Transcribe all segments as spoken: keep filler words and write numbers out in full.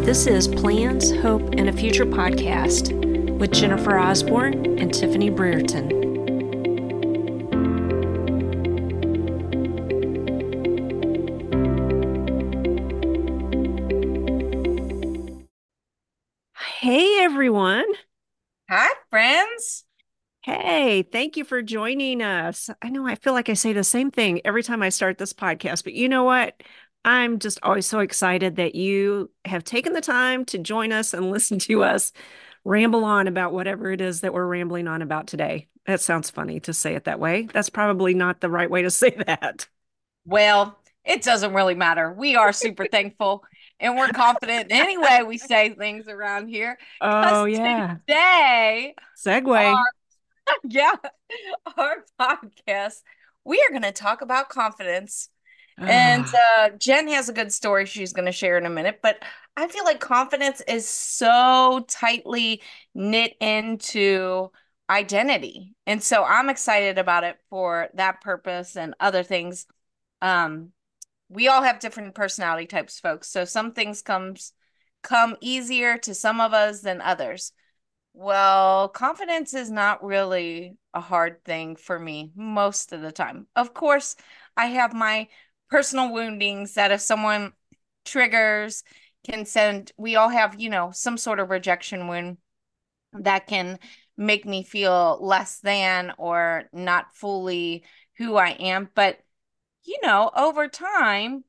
This is Plans, Hope, and a Future podcast with Jennifer Osborne and Tiffany Brereton. Hey, everyone. Hi, friends. Hey, thank you for joining us. I know I feel like I say the same thing every time I start this podcast, but you know what? I'm just always so excited that you have taken the time to join us and listen to us ramble on about whatever it is that we're rambling on about today. That sounds funny to say it that way. That's probably not the right way to say that. Well, it doesn't really matter. We are super thankful and we're confident in any way we say things around here. Oh, Because yeah. today, Segue. our yeah, our podcast, we are going to talk about confidence. And Ah, uh, Jen has a good story she's going to share in a minute, but I feel like confidence is so tightly knit into identity. And so I'm excited about it for that purpose and other things. Um, we all have different personality types, folks. So some things comes come easier to some of us than others. Well, confidence is not really a hard thing for me most of the time. Of course, I have my personal woundings that if someone triggers can send, we all have, you know, some sort of rejection wound that can make me feel less than or not fully who I am. But, you know, over time,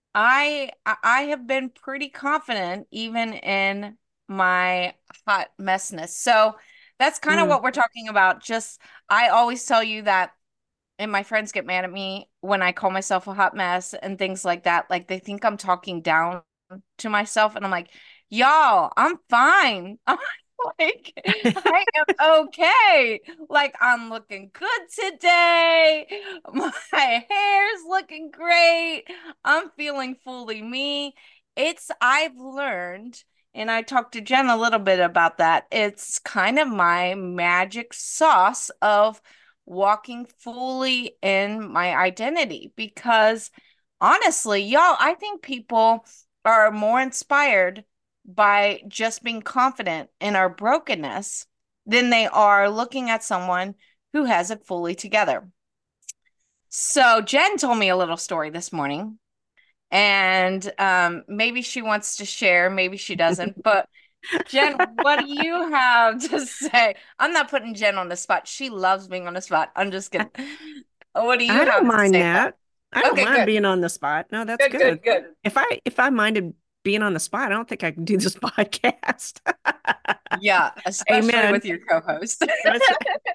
I I I have been pretty confident even in my hot messness. So that's kind of mm. what we're talking about. Just I always tell you that, and my friends get mad at me when I call myself a hot mess and things like that. Like they think I'm talking down to myself, and I'm like, y'all, I'm fine. I'm like, I am okay. Like I'm looking good today. My hair's looking great. I'm feeling fully me. It's I've learned, and I talked to Jen a little bit about that. It's kind of my magic sauce of walking fully in my identity because honestly, y'all, I think people are more inspired by just being confident in our brokenness than they are looking at someone who has it fully together. So Jen told me a little story this morning, and um, maybe she wants to share, maybe she doesn't. But Jen, what do you have to say? I'm not putting Jen on the spot. She loves being on the spot. I'm just kidding. What do you I don't have to mind say about that. I it? don't Okay, mind good. being on the spot. No, that's Good, good. good, good. If I if I minded being on the spot, I don't think I can do this podcast. Yeah, especially Amen. with your co-host. That's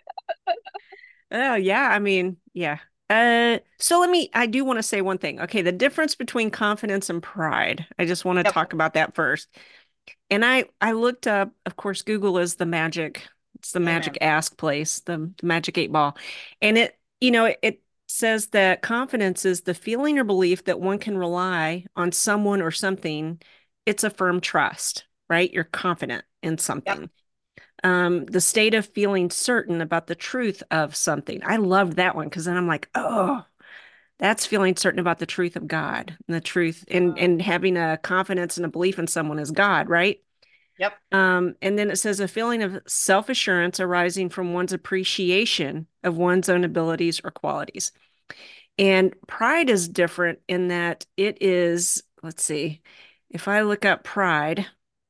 oh yeah, I mean, yeah. Uh so let me I do want to say one thing. Okay, the difference between confidence and pride. I just want to Yep, talk about that first. And I I looked up, of course, Google is the magic, it's the magic amen. ask place, the, the magic eight ball. And it, you know, it, it says that confidence is the feeling or belief that one can rely on someone or something. It's a firm trust, right? You're confident in Yep. something. Um, the state of feeling certain about the truth of something. I loved that one because then I'm like, oh, that's feeling certain about the truth of God and the truth and Uh, and having a confidence and a belief in someone as God, right? yep. Um, and then it says a feeling of self-assurance arising from one's appreciation of one's own abilities or qualities. And pride is different in that it is, let's see, if I look up pride,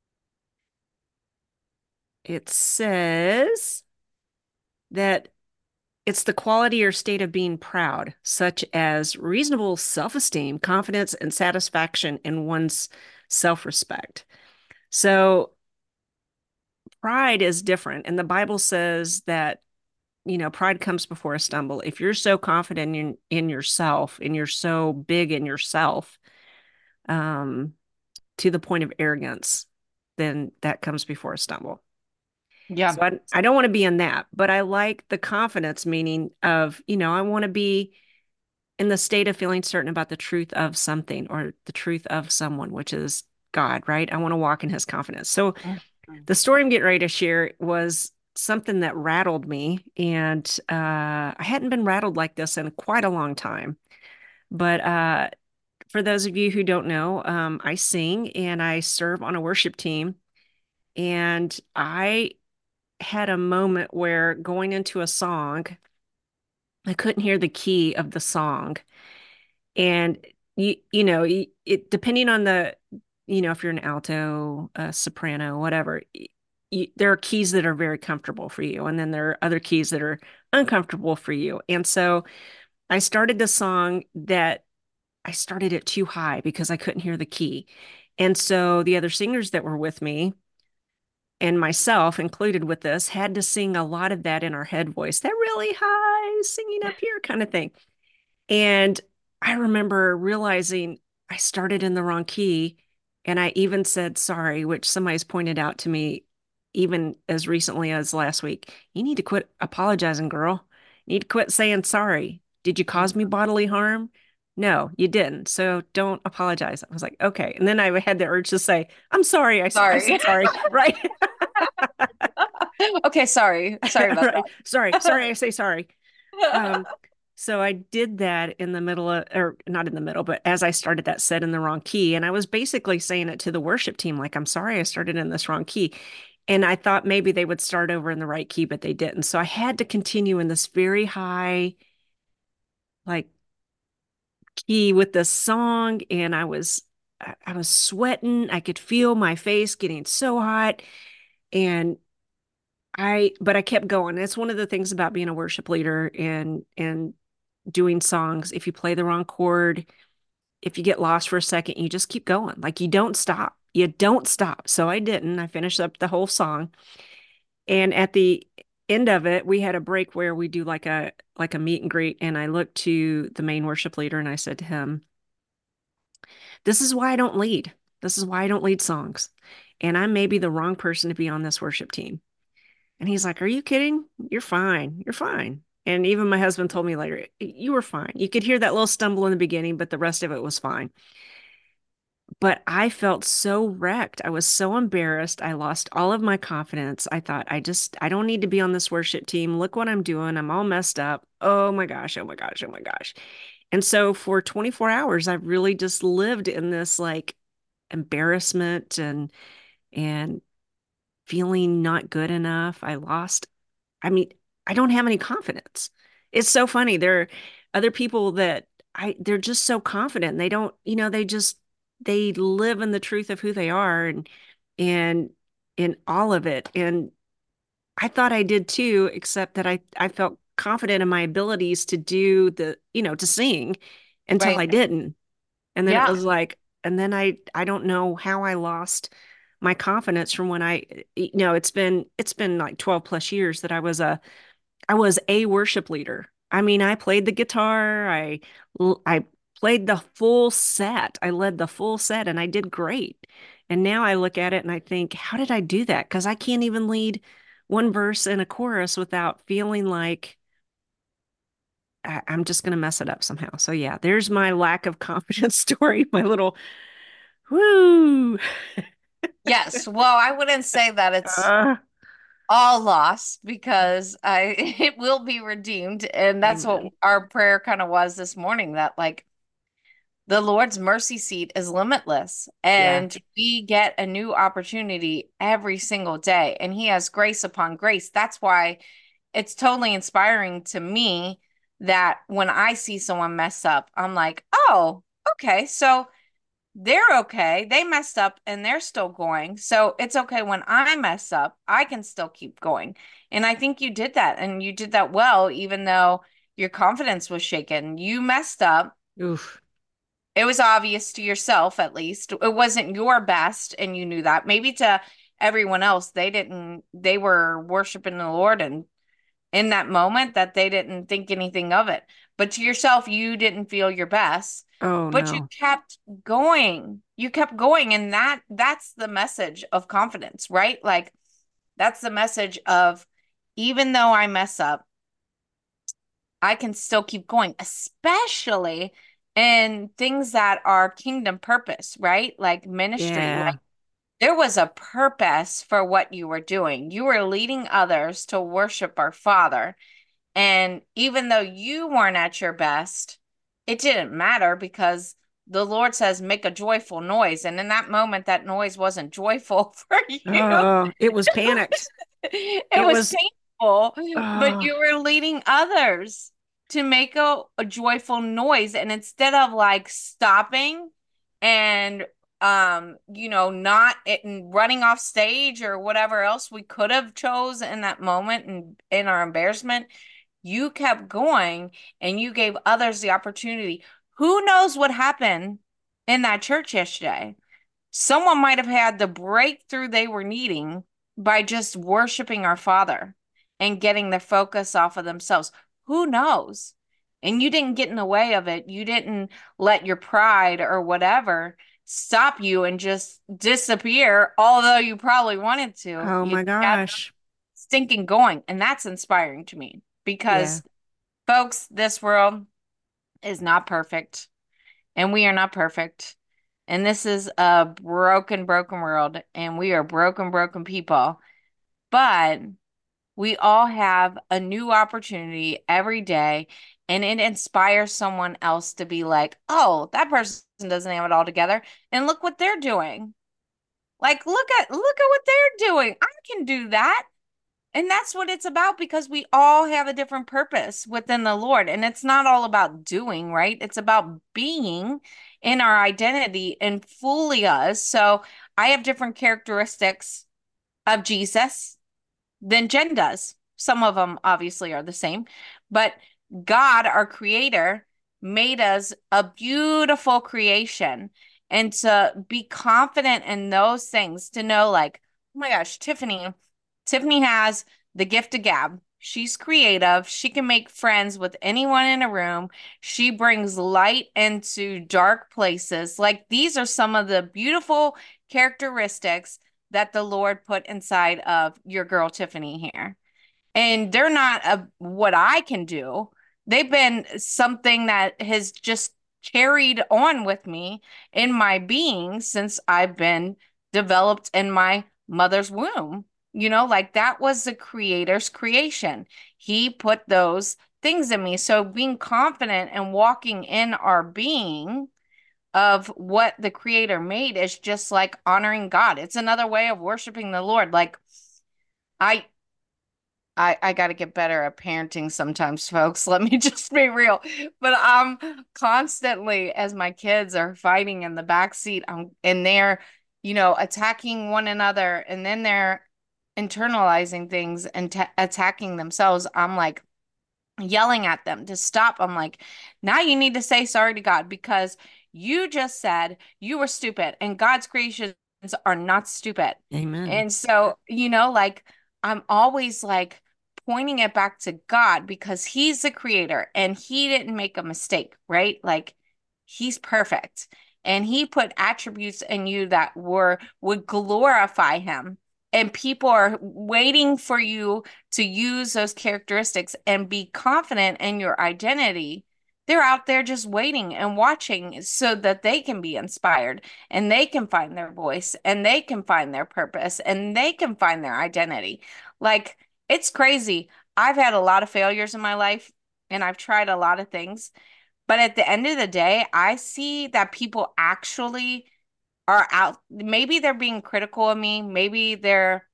it says that it's the quality or state of being proud, such as reasonable self-esteem, confidence, and satisfaction in one's self-respect. So pride is different. And the Bible says that, you know, pride comes before a stumble. If you're so confident in, in yourself and you're so big in yourself, um, to the point of arrogance, then that comes before a stumble. Yeah. So I, I don't want to be in that, but I like the confidence meaning of, you know, I want to be in the state of feeling certain about the truth of something or the truth of someone, which is God, right? I want to walk in his confidence. So Mhm. the story I'm getting ready to share was something that rattled me. And uh, I hadn't been rattled like this in quite a long time. But uh, for those of you who don't know, um, I sing and I serve on a worship team. And I had a moment where going into a song, I couldn't hear the key of the song. And you, you know, y- it depending on the, you know, if you're an alto, a soprano, whatever, y- y- there are keys that are very comfortable for you, and then there are other keys that are uncomfortable for you. And so I started the song that I started it too high because I couldn't hear the key. And so the other singers that were with me and myself included with this had to sing a lot of that in our head voice, that really high singing up here kind of thing. And I remember realizing I started in the wrong key. And I even said sorry, which somebody's pointed out to me even as recently as last week. You need to quit apologizing, girl. You need to quit saying sorry. Did you cause me Mhm. bodily harm? No, you didn't. So don't apologize. I was like, okay. And then I had the urge to say, I'm sorry. I, I Sorry. said sorry. Right. Okay, sorry. Sorry about Right. Sorry. Sorry. I say sorry. Um, that. so I did that in the middle of, or not in the middle, but as I started that set in the wrong key. And I was basically saying it to the worship team, like, I'm sorry I started in this wrong key. And I thought maybe they would start over in the right key, but they didn't. So I had to continue in this very high, like, key with the song. And I was, I I was sweating. I could feel my face getting so hot. And I, but I kept going. It's one of the things about being a worship leader and, and doing songs. If you play the wrong chord, if you get lost for a second, you just keep going. Like you don't stop. You don't stop. So I didn't. I finished up the whole song. And at the end of it, we had a break where we do like a like a meet and greet. And I looked to the main worship leader and I said to him, this is why I don't lead. This is why I don't lead songs. And I may be the wrong person to be on this worship team. And he's like, are you kidding? You're fine. You're fine. And even my husband told me later, you were fine. You could hear that little stumble in the beginning, but the rest of it was fine. But I felt so wrecked. I was so embarrassed. I lost all of my confidence. I thought, I just, I don't need to be on this worship team. Look what I'm doing. I'm all messed up. Oh my gosh. Oh my gosh. Oh my gosh. And so for twenty-four hours, I really just lived in this like embarrassment and, and feeling not good enough. I lost, I mean, I don't have any confidence. It's so funny. There are other people that I they're just so confident. And they don't, you know, they just they live in the truth of who they are and and in all of it. And I thought I did too, except that I I felt confident in my abilities to do the, you know, to sing until Right. I didn't. And then it Yeah. was like, and then I I don't know how I lost my confidence from when I, you know, it's been it's been like twelve plus years that I was a I was a worship leader. I mean, I played the guitar, I I played the full set. I led the full set and I did great. And now I look at it and I think, how did I do that? Because I can't even lead one verse and a chorus without feeling like I, I'm just going to mess it up somehow. So yeah, there's my lack of confidence story, my little whoo. Yes. Well, I wouldn't say that it's Uh, all lost because I it will be redeemed. And that's what amen. our prayer kind of was this morning, that like the Lord's mercy seat is limitless Yeah. and we get a new opportunity every single day. And He has grace upon grace. That's why it's totally inspiring to me that when I see someone mess up, I'm like, oh, okay. So they're okay. They messed up and they're still going. So it's okay when I mess up, I can still keep going. And I think you did that and you did that well, even though your confidence was shaken. You messed up. Oof. It was obvious to yourself, at least. It wasn't your best, and you knew that. Maybe to everyone else, they didn't, they were worshiping the Lord and in that moment that they didn't think anything of it. But to yourself, you didn't feel your best, Oh but you no. kept going. You kept going. And that that's the message of confidence, right? Like that's the message of even though I mess up, I can still keep going, especially in things that are kingdom purpose, right? Like ministry. Yeah. Like there was a purpose for what you were doing. You were leading others to worship our Father. And even though you weren't at your best, it didn't matter because the Lord says, make a joyful noise. And in that moment, that noise wasn't joyful for you. Oh, it was panicked. It It was was, painful, but oh, you were leading others to make a, a joyful noise. And instead of like stopping and um, you know, not it, running off stage or whatever else we could have chose in that moment and in our embarrassment, you kept going and you gave others the opportunity. Who knows what happened in that church yesterday? Someone might have had the breakthrough they were needing by just worshiping our Father and getting the focus off of themselves. Who knows? And you didn't get in the way of it. You didn't let your pride or whatever stop you and just disappear, although you probably wanted to. oh You my kept gosh. stinking going. And that's inspiring to me Yeah. because, folks, this world is not perfect and we are not perfect. And this is a broken, broken world, and we are broken, broken people. But we all have a new opportunity every day, and it inspires someone else to be like, oh, that person doesn't have it all together. And look what they're doing. Like, look at look at what they're doing. I can do that. And that's what it's about because we all have a different purpose within the Lord. And it's not all about doing, right? It's about being in our identity and fully us. So I have different characteristics of Jesus than Jen does. Some of them obviously are the same, but God, our creator, made us a beautiful creation. And to be confident in those things, to know, like, oh my gosh, Tiffany, Tiffany has the gift of gab. She's creative. She can make friends with anyone in a room. She brings light into dark places. Like, these are some of the beautiful characteristics that the Lord put inside of your girl Tiffany here. And they're not a, what I can do. They've been something that has just carried on with me in my being since I've been developed in my mother's womb. You know, like that was the creator's creation. He put those things in me. So being confident and walking in our being of what the creator made is just like honoring God. It's another way of worshiping the Lord. Like I I I got to get better at parenting sometimes, folks. Let me just be real. But I'm constantly, as my kids are fighting in the back seat, I'm and they're, you know, attacking one another, and then they're internalizing things and ta attacking themselves. I'm like yelling at them to stop. I'm like, now you need to say sorry to God because you just said you were stupid, and God's creations are not stupid. Amen. And so, you know, like I'm always like pointing it back to God because He's the creator and He didn't make a mistake, right? Like He's perfect. And He put attributes in you that were would glorify Him. And people are waiting for you to use those characteristics and be confident in your identity. They're out there just waiting and watching so that they can be inspired and they can find their voice and they can find their purpose and they can find their identity. Like, it's crazy. I've had a lot of failures in my life and I've tried a lot of things. But at the end of the day, I see that people actually are out. Maybe they're being critical of me. Maybe they're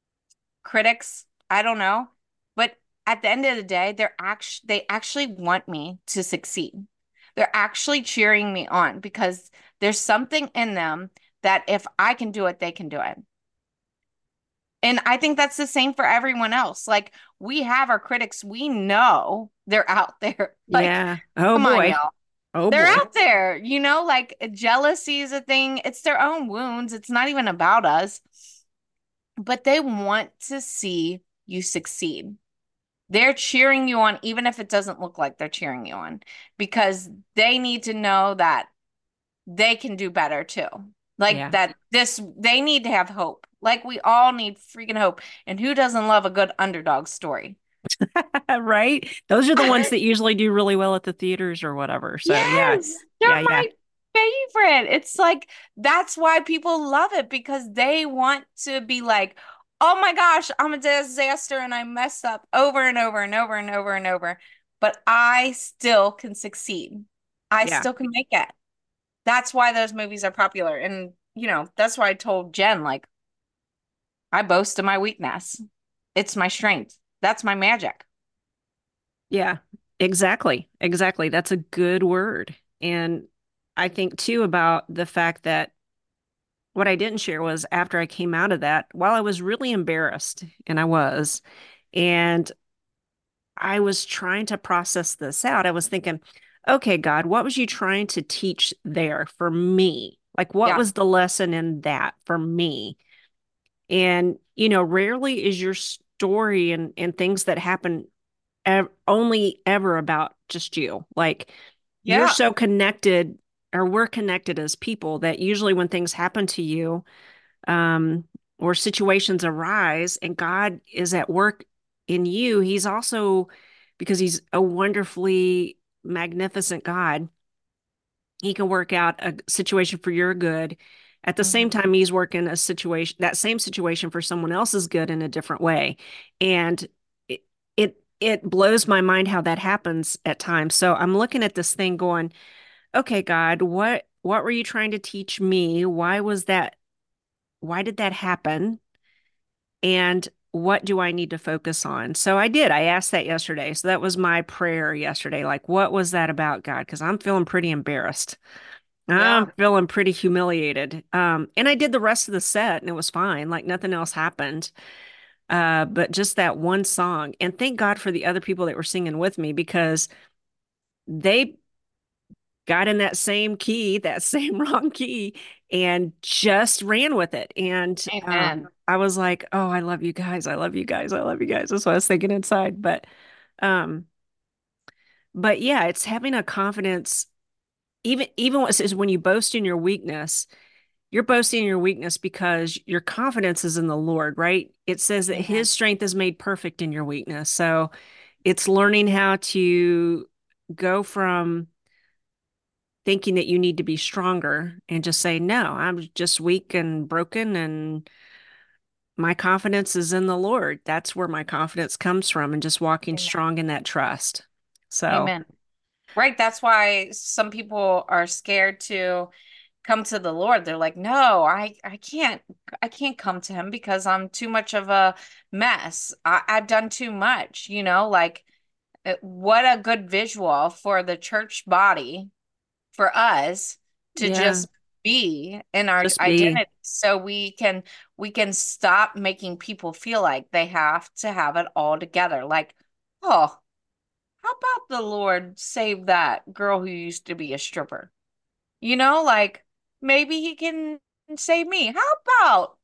critics. I don't know. But at the end of the day, they're actually they actually want me to succeed. They're actually cheering me on because there's something in them that if I can do it, they can do it. And I think that's the same for everyone else. Like we have our critics, we know they're out there. Like, Yeah. Oh come on, boy. y'all. Oh They're boy. out there, you know, like jealousy is a thing. It's their own wounds. It's not even about us, but they want to see you succeed. They're cheering you on, even if it doesn't look like they're cheering you on, because they need to know that they can do better too. Like Yeah. that, this, they need to have hope. Like we all need freaking hope. And who doesn't love a good underdog story? Right? Those are the ones that usually do really well at the theaters or whatever. So yeah. Yes, they're Yeah, yeah. my favorite. It's like that's why people love it because they want to be like, oh my gosh, I'm a disaster and I messed up over and over and over and over and over, but I still can succeed. I Yeah. still can make it. That's why those movies are popular. And, you know, that's why I told Jen, like, I boast of my weakness. It's my strength. That's my magic. Yeah, exactly. Exactly. That's a good word. And I think too about the fact that what I didn't share was after I came out of that, while I was really embarrassed, and I was, and I was trying to process this out, I was thinking, okay, God, what was you trying to teach there for me? Like, what Yeah. was the lesson in that for me? And, you know, rarely is your story and, and things that happen ev only ever about just you. Like, you're Yeah. so connected, or we're connected as people, that usually when things happen to you, um, or situations arise and God is at work in you, he's also, because he's a wonderfully magnificent God, he can work out a situation for your good. At the same Hmm. time, he's working a situation, that same situation for someone else's good in a different way. And it, it, it blows my mind how that happens at times. So I'm looking at this thing going, okay, God, what, what were you trying to teach me? Why was that? Why did that happen? And what do I need to focus on? So I did. I asked that yesterday. So that was my prayer yesterday. Like, what was that about, God? Because I'm feeling pretty embarrassed. I'm Yeah. feeling pretty humiliated. Um, and I did the rest of the set and it was fine. Like nothing else happened. Uh, but just that one song. And thank God for the other people that were singing with me because they got in that same key, that same wrong key, and just ran with it. And um, Amen. I was like, oh, I love you guys. I love you guys. I love you guys. That's what I was thinking inside. But um, but yeah, it's having a confidence, even even what it says when you boast in your weakness, you're boasting in your weakness because your confidence is in the Lord, right? It says that his Amen. strength is made perfect in your weakness. So it's learning how to go from thinking that you need to be stronger and just say, no, I'm just weak and broken and my confidence is in the Lord. That's where my confidence comes from and just walking Amen. strong in that trust. So, Amen. Right. That's why some people are scared to come to the Lord. They're like, no, I, I can't, I can't come to him because I'm too much of a mess. I, I've done too much, you know, like uh, what a good visual for the church body, for us to yeah, just be in our just be. identity so we can we can stop making people feel like they have to have it all together. Like, oh, how about the Lord save that girl who used to be a stripper? You know, like maybe he can save me. How about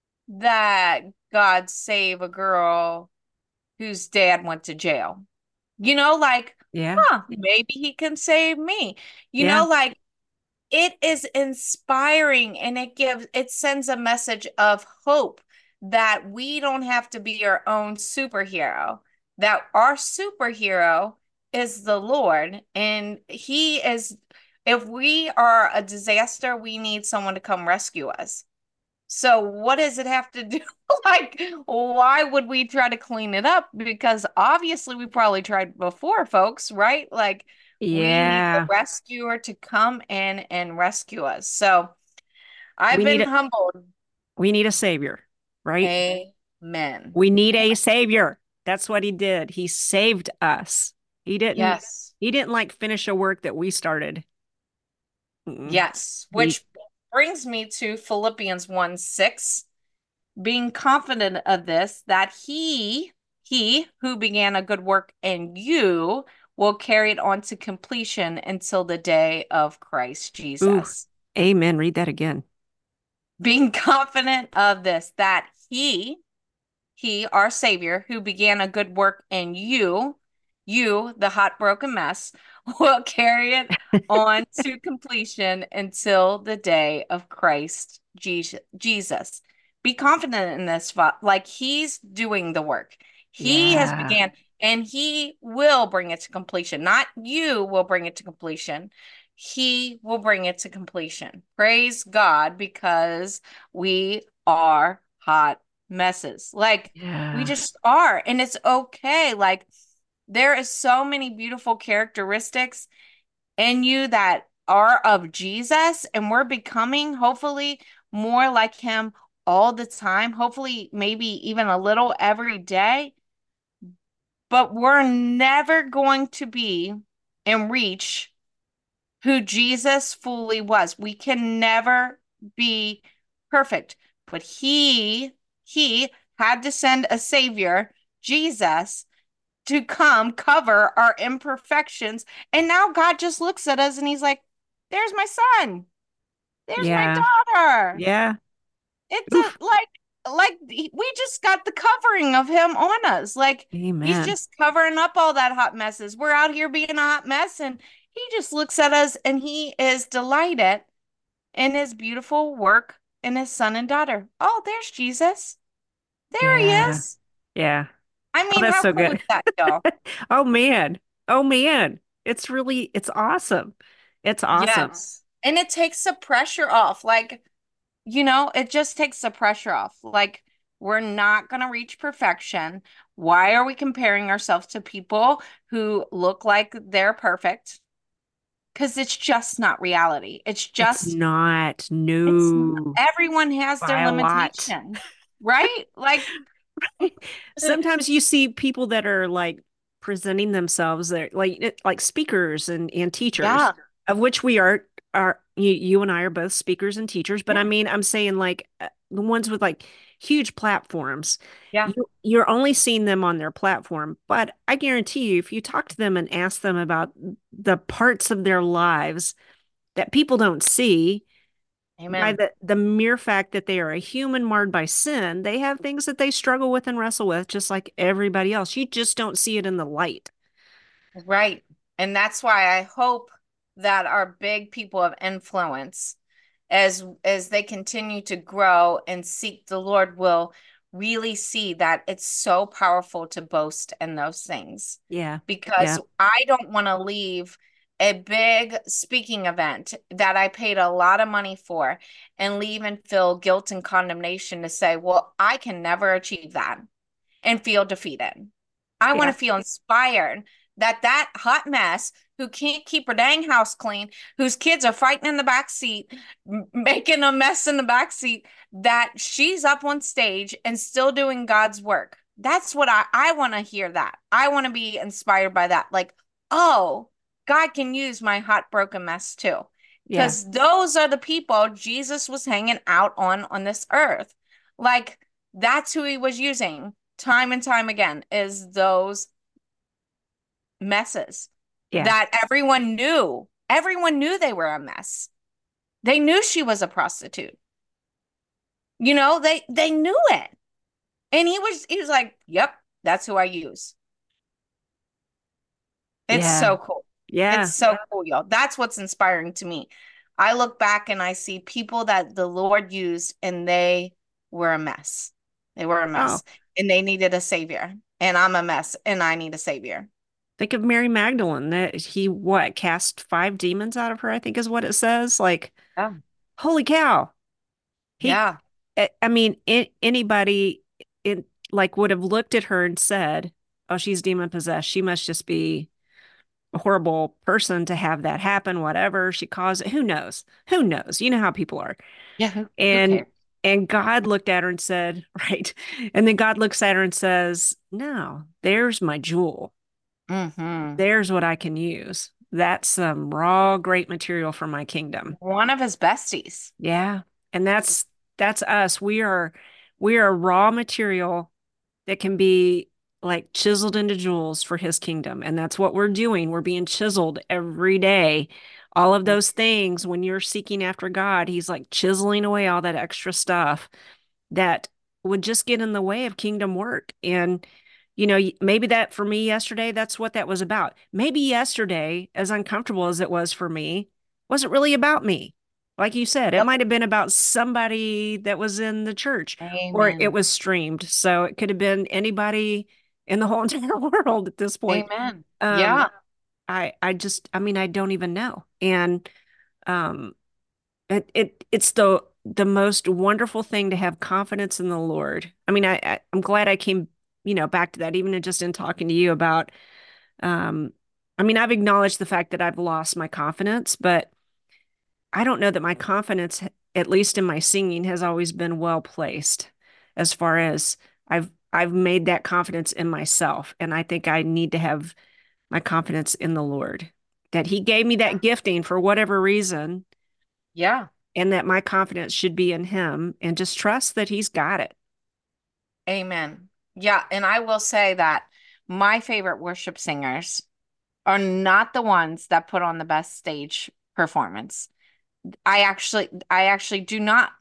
that God save a girl whose dad went to jail? You know, like, Yeah. huh, maybe he can save me. You Yeah. know, like it is inspiring and it gives it sends a message of hope that we don't have to be our own superhero, that our superhero is the Lord, and he is, if we are a disaster, we need someone to come rescue us. So what does it have to do? Like, why would we try to clean it up? Because obviously we probably tried before, folks, right? Like, we need the Yeah. rescuer to come in and rescue us. So I've We need been a humbled. we need a savior, right? Amen. We need a savior. That's what he did. He saved us. He didn't Yes. he didn't like finish a work that we started. Mm-mm. Yes. He Which brings me to Philippians one six, being confident of this, that he, he who began a good work in you will carry it on to completion until the day of Christ Ooh, Jesus. amen. Read that again. Being confident of this, that he, he, our Savior, who began a good work in you, you, the hot broken mess, will carry it on to completion until the day of Christ Jesus. Be confident in this, like he's doing the work. He has Yeah. began and he will bring it to completion. Not you will bring it to completion. He will bring it to completion. Praise God, because we are hot messes. Like we Yeah. just are. And it's okay. Like there is so many beautiful characteristics in you that are of Jesus and we're becoming hopefully more like him all the time, hopefully maybe even a little every day, but we're never going to be and reach who Jesus fully was. We can never be perfect, but he he had to send a savior, Jesus, to come cover our imperfections. And now God just looks at us and he's like, there's my son. There's my Yeah. daughter. Yeah. It's Oof. a like like we just got the covering of him on us. Like he's Amen. just covering up all that hot messes. We're out here being a hot mess and he just looks at us and he is delighted in his beautiful work in his son and daughter. Oh, there's Jesus. There he Yeah. is. Yeah. I Oh, mean, that's how so cool is good. that, y'all? Oh man. Oh man. It's really, it's awesome. It's awesome. Yes. And it takes the pressure off. Like, you know, it just takes the pressure off. Like, we're not going to reach perfection. Why are we comparing ourselves to people who look like they're perfect? Because it's just not reality. It's It's just, not it's n- no everyone has their by a lot. limitation, right? Like, Sometimes you see people that are like presenting themselves they're like like speakers and and teachers, yeah, of which we are are you, you and I are both speakers and teachers, but I yeah, mean I'm saying like uh, the ones with like huge platforms. yeah. You you're only seeing them on their platform, but I guarantee you if you talk to them and ask them about the parts of their lives that people don't see, by Amen. the the mere fact that they are a human marred by sin, they have things that they struggle with and wrestle with, just like everybody else. You just don't see it in the light. Right. And that's why I hope that our big people of influence, as as they continue to grow and seek the Lord, will really see that it's so powerful to boast in those things. Yeah. Because Yeah. I don't want to leave a big speaking event that I paid a lot of money for and leave and feel guilt and condemnation to say, well, I can never achieve that and feel defeated. I want Yeah. to feel inspired that that hot mess who can't keep her dang house clean, whose kids are fighting in the back seat, making a mess in the back seat, that she's up on stage and still doing God's work. That's what I I want to hear that. I want to be inspired by that. Like, oh, God can use my hot broken mess too. Yeah. Because those are the people Jesus was hanging out on on this earth. Like, that's who he was using time and time again is those messes Yeah. that everyone knew. Everyone knew they were a mess. They knew she was a prostitute. You know, they they knew it. And he was he was like, "Yep, that's who I use." It's Yeah. so cool. It's Yeah. so cool, y'all. That's what's inspiring to me. I look back and I see people that the Lord used and they were a mess. They were a Oh, mess and they needed a savior. And I'm a mess and I need a savior. think of Mary Magdalene. That he what cast five demons out of her, I think is what it says. Like, Yeah. holy cow. He, Yeah. I I mean, a- anybody in like would have looked at her and said, "Oh, she's demon possessed. She must just be a horrible person to have that happen, whatever she caused it. Who knows? Who knows? You know how people are." Yeah. Who, who And cares? and God looked at her and said, right. And then God looks at her and says, "No, there's my jewel. Hmm. There's what I can use. That's some raw, great material for my kingdom." One of his besties. Yeah. And that's that's us. We are we are raw material that can be like chiseled into jewels for his kingdom. And that's what we're doing. We're being chiseled every day. All of those things, when you're seeking after God, he's like chiseling away all that extra stuff that would just get in the way of kingdom work. And, you know, maybe that for me yesterday, that's what that was about. Maybe yesterday, as uncomfortable as it was for me, wasn't really about me. Like you said, it Yep. might have been about somebody that was in the church or it Amen. was streamed. So it could have been anybody in the whole entire world at this point. Amen. Um, Yeah. I I just I mean I don't even know. And um it, it it's the the most wonderful thing to have confidence in the Lord. I mean, I, I I'm glad I came, you know, back to that, even in just in talking to you about um I mean, I've acknowledged the fact that I've lost my confidence, but I don't know that my confidence, at least in my singing, has always been well placed as far as I've I've made that confidence in myself. And I think I need to have my confidence in the Lord, that He gave me that gifting for whatever reason, Yeah. and that my confidence should be in Him and just trust that He's got it. Amen. Yeah, and I will say that my favorite worship singers are not the ones that put on the best stage performance. I actually I actually do not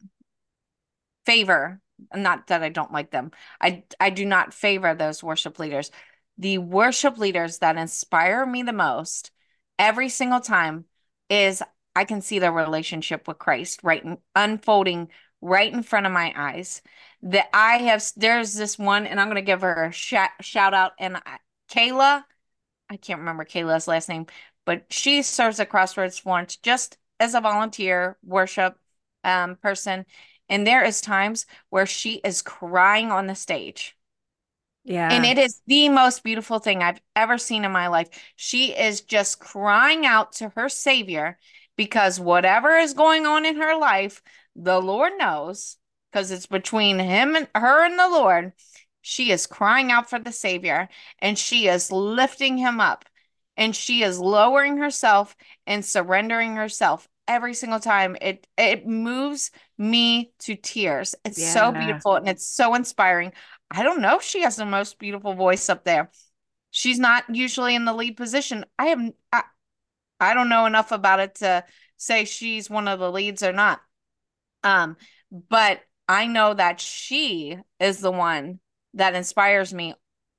favor, not that I don't like them. I I do not favor those worship leaders. The worship leaders that inspire me the most every single time is I can see their relationship with Christ right in, unfolding right in front of my eyes. That I have there's this one, and I'm going to give her a sh shout out, and I, Kayla, I can't remember Kayla's last name, but she serves at Crossroads Florence just as a volunteer worship um, person. And there is times where she is crying on the stage. And Yeah. it is the most beautiful thing I've ever seen in my life. She is just crying out to her Savior because whatever is going on in her life, the Lord knows, because it's between him and her and the Lord. She is crying out for the Savior and she is lifting him up and she is lowering herself and surrendering herself every single time. It it moves me to tears. It's so Yeah. beautiful and it's so inspiring. I don't know if she has the most beautiful voice up there. She's not usually in the lead position. I have I, I don't know enough about it to say she's one of the leads or not. Um, but I know that she is the one that inspires me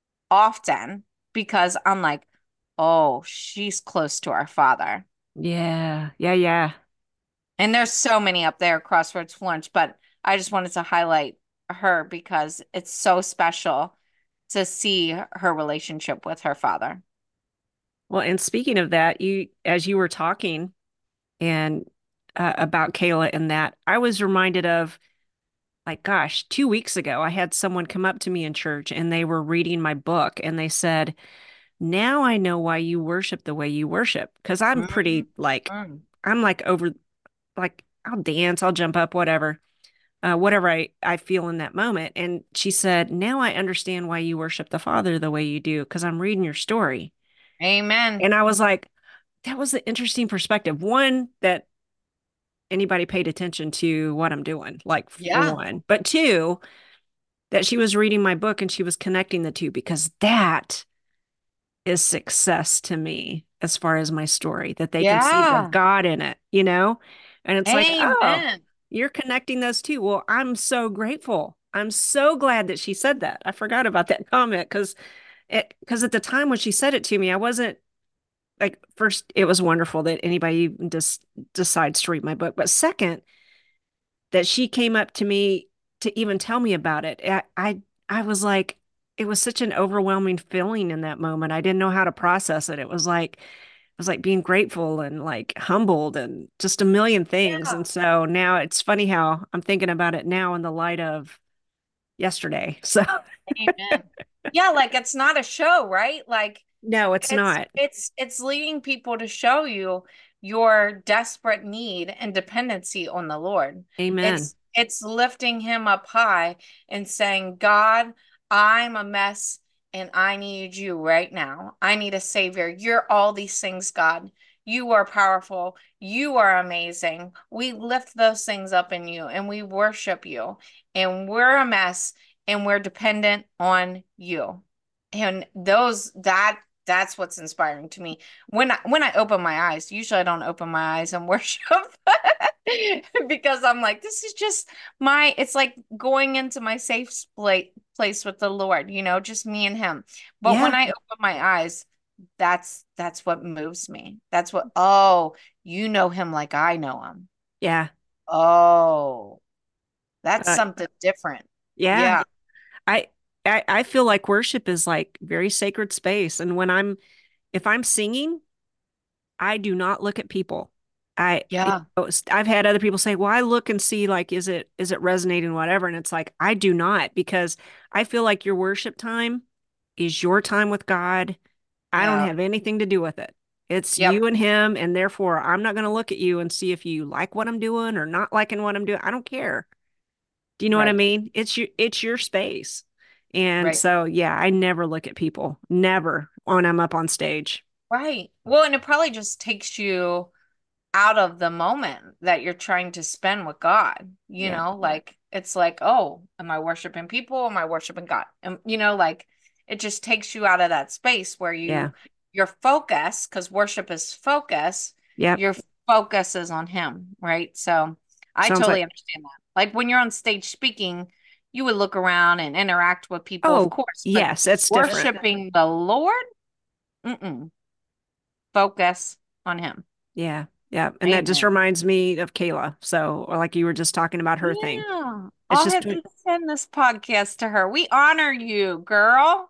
often because I'm like, oh, she's close to our Father. Yeah. Yeah. Yeah. And there's so many up there, Crossroads Florence, but I just wanted to highlight her because it's so special to see her relationship with her father. Well, and speaking of that, you, as you were talking and uh, about Kayla and that, I was reminded of, like, gosh, two weeks ago, I had someone come up to me in church and they were reading my book and they said, now I know why you worship the way you worship. Cause I'm Mhm. pretty like, I'm like over, like, I'll dance, I'll jump up, whatever, uh, whatever I, I feel in that moment. And she said, now I understand why you worship the Father the way you do, because I'm reading your story. Amen. And I was like, that was an interesting perspective. One, that anybody paid attention to what I'm doing, like for Yeah. one, but two, that she was reading my book and she was connecting the two because that is success to me as far as my story, that they can see the Yeah. God in it, you know? And it's like, oh, Amen. you're connecting those two. Well, I'm so grateful. I'm so glad that she said that. I forgot about that comment because it because at the time when she said it to me, I wasn't like, first, it was wonderful that anybody just decides to read my book. But second, that she came up to me to even tell me about it. I, I, I was like, it was such an overwhelming feeling in that moment. I didn't know how to process it. It was like, it was like being grateful and like humbled and just a million things. Yeah. And so now it's funny how I'm thinking about it now in the light of yesterday. So Amen. Yeah, like it's not a show, right? Like no, it's it's not. it's it's leading people to show you your desperate need and dependency on the Lord. Amen. It's it's lifting him up high and saying, God, I'm a mess and I need you right now. I need a savior. You're all these things, God. You are powerful. You are amazing. We lift those things up in you and we worship you. And we're a mess and we're dependent on you. And those that that's what's inspiring to me. When I when I open my eyes, usually I don't open my eyes and worship because I'm like, this is just my, it's like going into my safe place place with the Lord, you know, just me and him. But when Yeah. I open my eyes, that's that's what moves me. That's what, oh, you know him like I know him. Yeah. Oh, that's Uh, something different. yeah. Yeah. I, I I feel like worship is like very sacred space. And when I'm if I'm singing, I do not look at people. I you Yeah. know, I've had other people say, "Well, I look and see like is it is it resonating whatever." And it's like I do not because I feel like your worship time is your time with God. I don't Yeah. have anything to do with it. It's Yep. you and him, and therefore I'm not going to look at you and see if you like what I'm doing or not liking what I'm doing. I don't care. Do you know what I Right. mean? It's your it's your space. And Right. so yeah, I never look at people. Never when I'm up on stage. Right. Well, and it probably just takes you out of the moment that you're trying to spend with God. You Yeah. know, like it's like, oh, am I worshiping people? Am I worshiping God? And you know, like it just takes you out of that space where Yeah. you your focus, because worship is focus, Yep. your focus is on Him, right? So I Sounds totally like, understand that. Like when you're on stage speaking, you would look around and interact with people, of oh, course, but yes, it's different. worshiping the Lord, mm-mm, focus on Him. Yeah. Yeah. And that just Amen. reminds me of Kayla. So, or like you were just talking about her thing. Yeah. It's I'll just, have to send this podcast to her. We honor you, girl.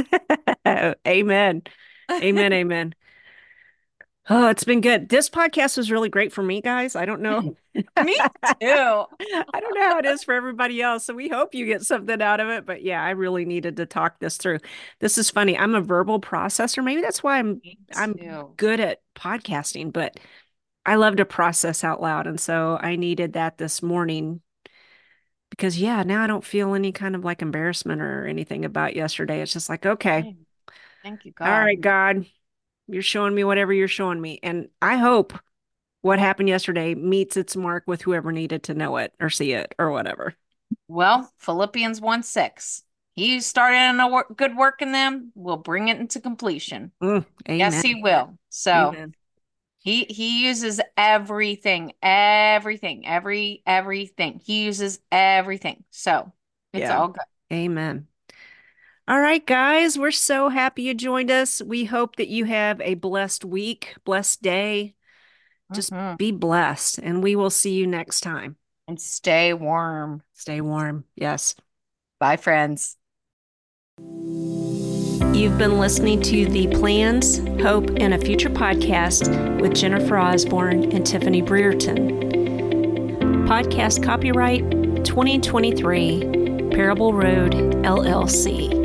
amen. Amen. Amen. Oh, it's been good. This podcast was really great for me, guys. I don't know. Me too. I don't know how it is for everybody else. So we hope you get something out of it. But yeah, I really needed to talk this through. This is funny. I'm a verbal processor. Maybe that's why I'm Me I'm too. good at podcasting, but I love to process out loud. And so I needed that this morning because yeah, now I don't feel any kind of like embarrassment or anything about yesterday. It's just like, okay, Hey, thank you, all God. right, God, you're showing me whatever you're showing me. And I hope what happened yesterday meets its mark with whoever needed to know it or see it or whatever. Well, Philippians one six. He who started in a wor- good work in them will bring it into completion. Mm, Yes, amen. he will. So Amen. he he uses everything, everything, every everything. He uses everything. So it's Yeah. all good. Amen. All right, guys, we're so happy you joined us. We hope that you have a blessed week, blessed day. Just Mhm. be blessed, and we will see you next time. And stay warm. Stay warm. Yes. Bye, friends. You've been listening to the Plans, Hope, and a Future podcast with Jennifer Osborne and Tiffany Brereton. Podcast copyright twenty twenty-three, Parable Road, L L C.